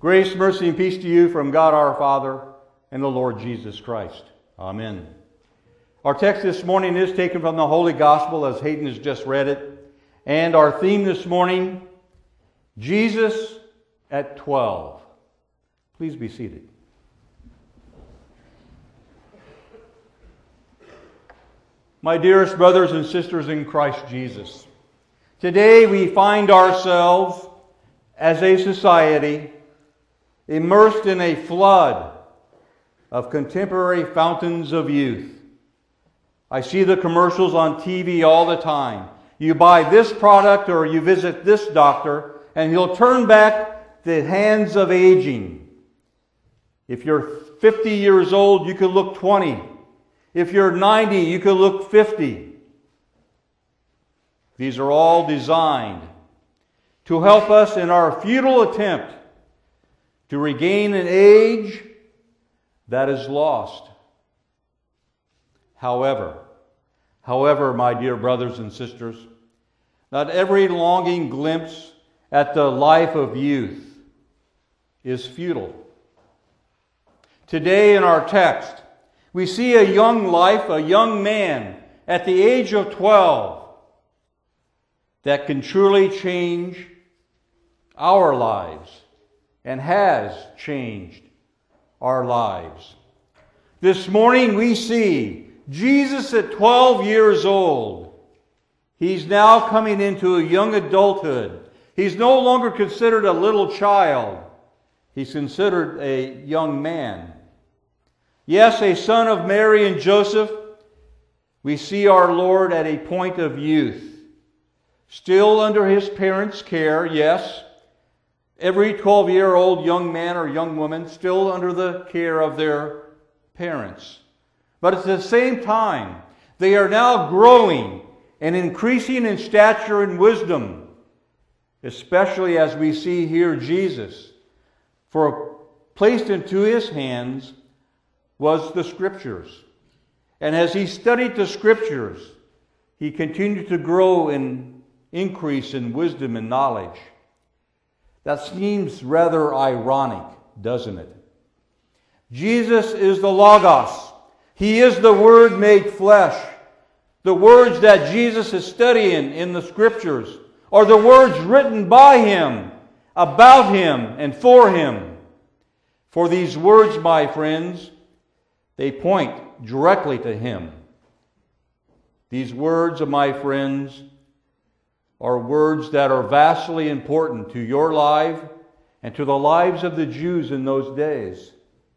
Grace, mercy, and peace to you from God our Father and the Lord Jesus Christ. Amen. Our text this morning is taken from the Holy Gospel as Hayden has just read it. And our theme this morning, Jesus at 12. Please be seated. My dearest brothers and sisters in Christ Jesus, today we find ourselves as a society immersed in a flood of contemporary fountains of youth. I see the commercials on TV all the time. You buy this product or you visit this doctor and he'll turn back the hands of aging. If you're 50 years old, you could look 20. If you're 90, you could look 50. These are all designed to help us in our futile attempt to regain an age that is lost. However, my dear brothers and sisters, not every longing glimpse at the life of youth is futile. Today in our text, we see a young life, a young man at the age of 12 that can truly change our lives and has changed our lives. This morning we see Jesus at 12 years old. He's now coming into a young adulthood. He's no longer considered a little child. He's considered a young man. Yes, a son of Mary and Joseph. We see our Lord at a point of youth. Still under his parents' care, yes. Every 12-year-old young man or young woman still under the care of their parents. But at the same time, they are now growing and increasing in stature and wisdom, especially as we see here Jesus. For placed into his hands was the Scriptures. And as he studied the Scriptures, he continued to grow and increase in wisdom and knowledge. That seems rather ironic, doesn't it? Jesus is the Logos. He is the Word made flesh. The words that Jesus is studying in the Scriptures are the words written by Him, about Him, and for Him. For these words, my friends, they point directly to Him. These words of my friends are words that are vastly important to your life and to the lives of the Jews in those days.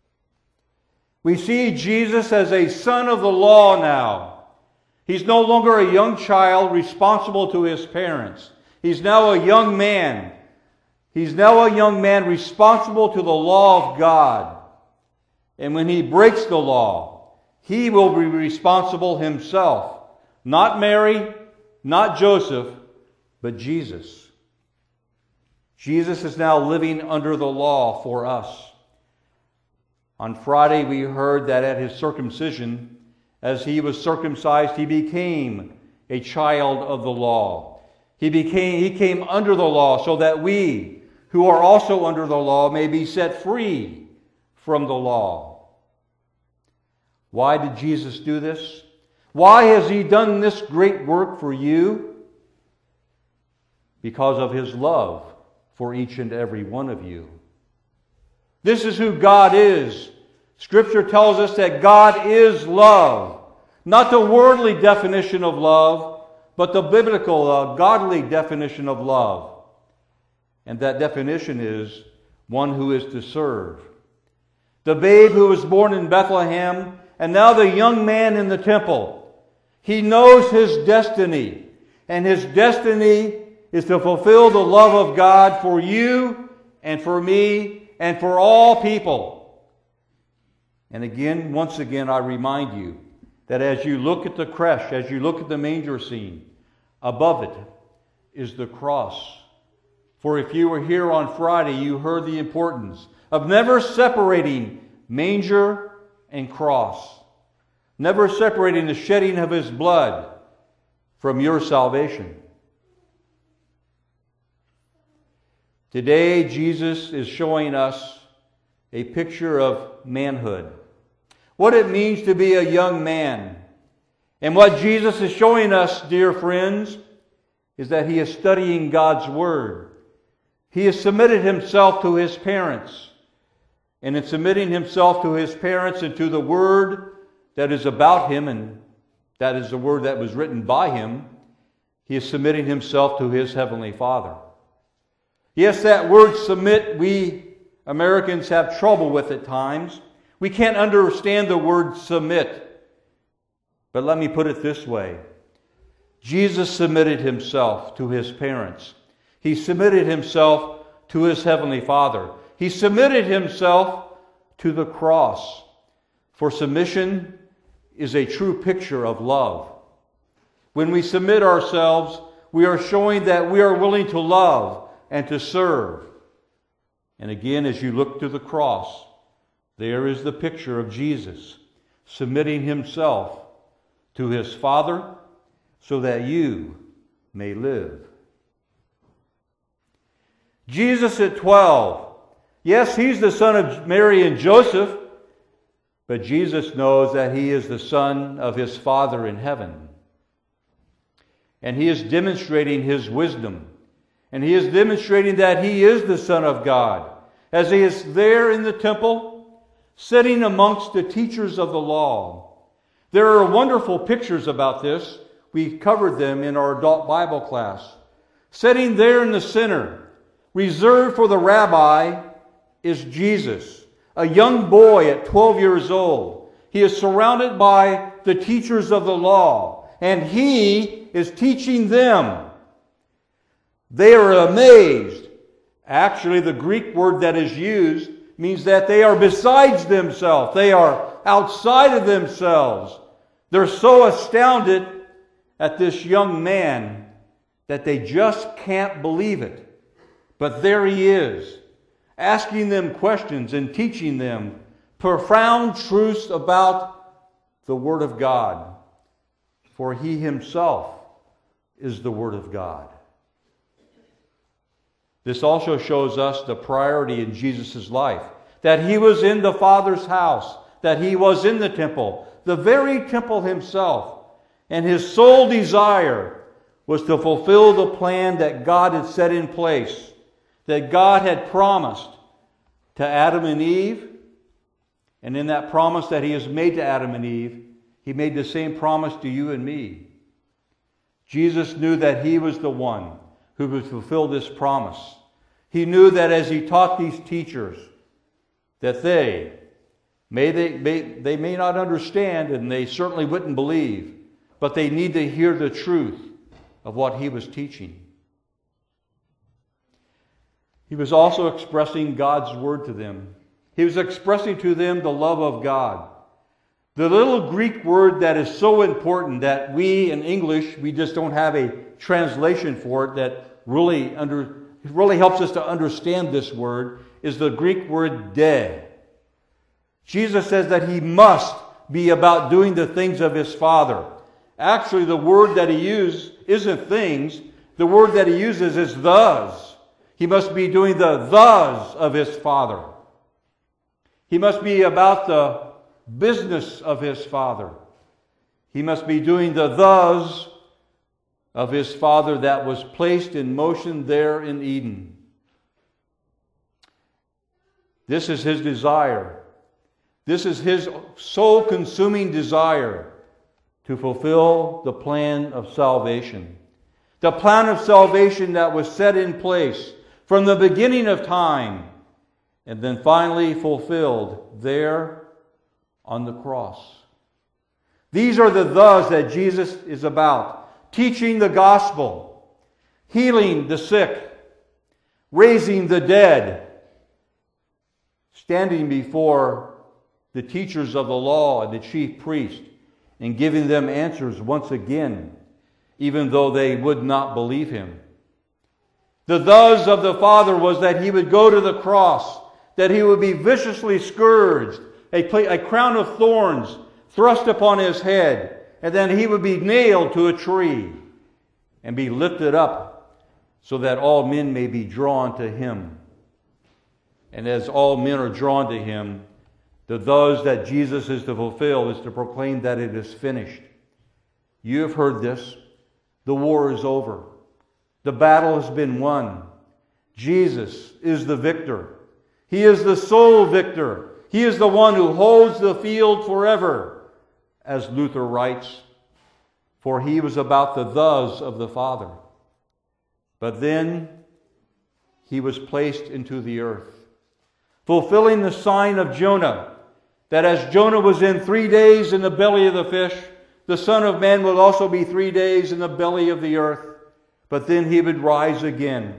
We see Jesus as a son of the law now. He's no longer a young child responsible to his parents. He's now a young man. He's now a young man responsible to the law of God. And when he breaks the law, he will be responsible himself. Not Mary, not Joseph, but Jesus. Jesus is now living under the law for us. On Friday we heard that at his circumcision, as he was circumcised, he became a child of the law. He came under the law so that we, who are also under the law, may be set free from the law. Why did Jesus do this? Why has he done this great work for you? Because of his love for each and every one of you. This is who God is. Scripture tells us that God is love. Not the worldly definition of love, but the biblical, godly definition of love. And that definition is one who is to serve. The babe who was born in Bethlehem, and now the young man in the temple. He knows his destiny. And his destiny is to fulfill the love of God for you and for me and for all people. And again, once again, I remind you that as you look at the creche, as you look at the manger scene, above it is the cross. For if you were here on Friday, you heard the importance of never separating manger and cross. Never separating the shedding of his blood from your salvation. Today, Jesus is showing us a picture of manhood. What it means to be a young man. And what Jesus is showing us, dear friends, is that he is studying God's Word. He has submitted himself to his parents. And in submitting himself to his parents and to the Word that is about him, and that is the Word that was written by him, he is submitting himself to his Heavenly Father. Yes, that word submit, we Americans have trouble with at times. We can't understand the word submit. But let me put it this way. Jesus submitted himself to his parents. He submitted himself to his Heavenly Father. He submitted himself to the cross. For submission is a true picture of love. When we submit ourselves, we are showing that we are willing to love and to serve. And again, as you look to the cross, there is the picture of Jesus submitting himself to his Father so that you may live. Jesus at 12. Yes, he's the son of Mary and Joseph, but Jesus knows that he is the son of his Father in heaven. And he is demonstrating his wisdom. And he is demonstrating that he is the Son of God. As he is there in the temple, sitting amongst the teachers of the law. There are wonderful pictures about this. We covered them in our adult Bible class. Sitting there in the center, reserved for the rabbi, is Jesus, a young boy at 12 years old. He is surrounded by the teachers of the law, and he is teaching them. They are amazed. Actually, the Greek word that is used means that they are besides themselves. They are outside of themselves. They're so astounded at this young man that they just can't believe it. But there he is, asking them questions and teaching them profound truths about the Word of God. For he himself is the Word of God. This also shows us the priority in Jesus' life. That he was in the Father's house. That he was in the temple. The very temple himself. And his sole desire was to fulfill the plan that God had set in place. That God had promised to Adam and Eve. And in that promise that he has made to Adam and Eve, he made the same promise to you and me. Jesus knew that he was the one who would fulfill this promise. He knew that as he taught these teachers, that they may not understand, and they certainly wouldn't believe, but they need to hear the truth of what he was teaching. He was also expressing God's word to them. He was expressing to them the love of God. The little Greek word that is so important that we in English, we just don't have a translation for it that really helps us to understand this word, is the Greek word de. Jesus says that he must be about doing the things of his Father. Actually, the word that he used isn't things. The word that he uses is thus. He must be doing the thus of his Father. He must be about the business of his Father. He must be doing the thus of his Father that was placed in motion there in Eden. This is his desire. This is his soul-consuming desire to fulfill the plan of salvation. The plan of salvation that was set in place from the beginning of time and then finally fulfilled there on the cross. These are the thus that Jesus is about. Teaching the gospel, healing the sick, raising the dead, standing before the teachers of the law and the chief priest and giving them answers once again, even though they would not believe him. The thus of the Father was that he would go to the cross, that he would be viciously scourged, a crown of thorns thrust upon his head, and then he would be nailed to a tree and be lifted up so that all men may be drawn to him. And as all men are drawn to him, those that Jesus is to fulfill is to proclaim that it is finished. You have heard this. The war is over. The battle has been won. Jesus is the victor. He is the sole victor. He is the one who holds the field forever, as Luther writes, for he was about the thus of the Father. But then he was placed into the earth, fulfilling the sign of Jonah, that as Jonah was in 3 days in the belly of the fish, the Son of Man will also be 3 days in the belly of the earth, but then he would rise again.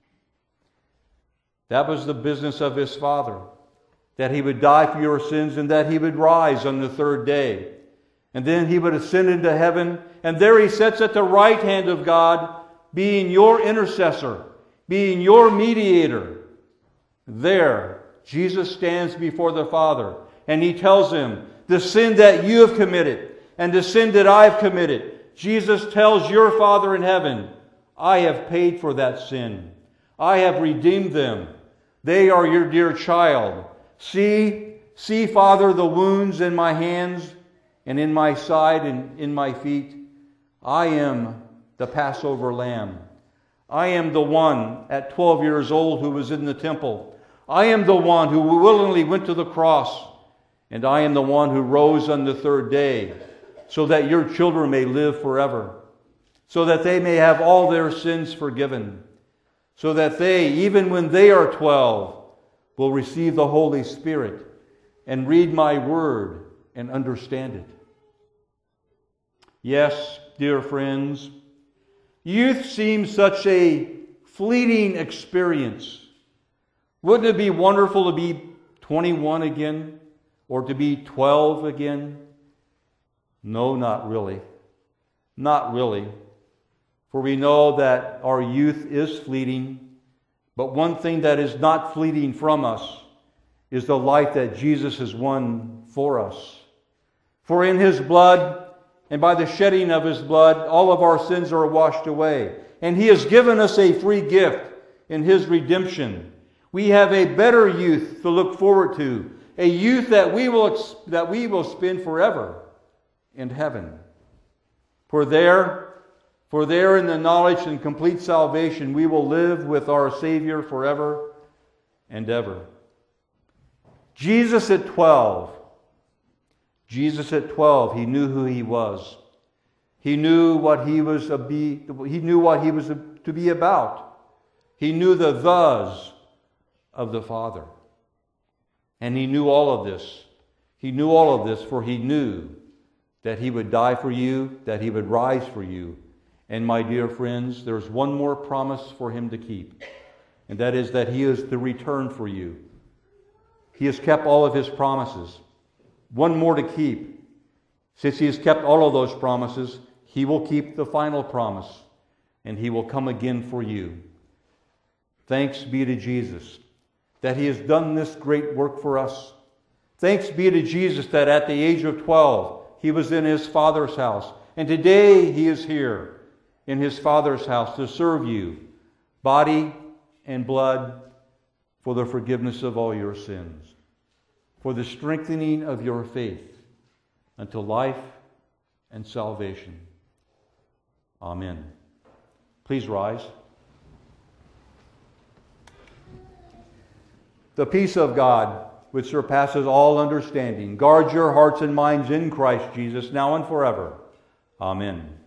That was the business of his Father, that he would die for your sins and that he would rise on the third day. And then he would ascend into heaven, and there he sits at the right hand of God, being your intercessor, being your mediator. There, Jesus stands before the Father, and he tells him, the sin that you have committed and the sin that I have committed, Jesus tells your Father in heaven, I have paid for that sin. I have redeemed them. They are your dear child. See, Father, the wounds in my hands and in my side and in my feet. I am the Passover lamb. I am the one at 12 years old who was in the temple. I am the one who willingly went to the cross. And I am the one who rose on the third day, so that your children may live forever, so that they may have all their sins forgiven, so that they, even when they are 12, will receive the Holy Spirit and read my word and understand it. Yes, dear friends, youth seems such a fleeting experience. Wouldn't it be wonderful to be 21 again? Or to be 12 again? No, not really. Not really. For we know that our youth is fleeting, but one thing that is not fleeting from us is the life that Jesus has won for us. For in his blood, and by the shedding of his blood, all of our sins are washed away. And he has given us a free gift in his redemption. We have a better youth to look forward to, a youth that we will spend forever in heaven. For there in the knowledge and complete salvation, we will live with our Savior forever and ever. Jesus at 12, he knew who he was. He knew what he was to be about. He knew the thus of the Father. And he knew all of this. He knew all of this, for he knew that he would die for you, that he would rise for you. And my dear friends, there's one more promise for him to keep, and that is that he is to return for you. He has kept all of his promises. One more to keep. Since he has kept all of those promises, he will keep the final promise, and he will come again for you. Thanks be to Jesus that he has done this great work for us. Thanks be to Jesus that at the age of 12, he was in his Father's house. And today he is here in his Father's house to serve you, body and blood, for the forgiveness of all your sins, for the strengthening of your faith unto life and salvation. Amen. Please rise. The peace of God, which surpasses all understanding, guard your hearts and minds in Christ Jesus, now and forever. Amen.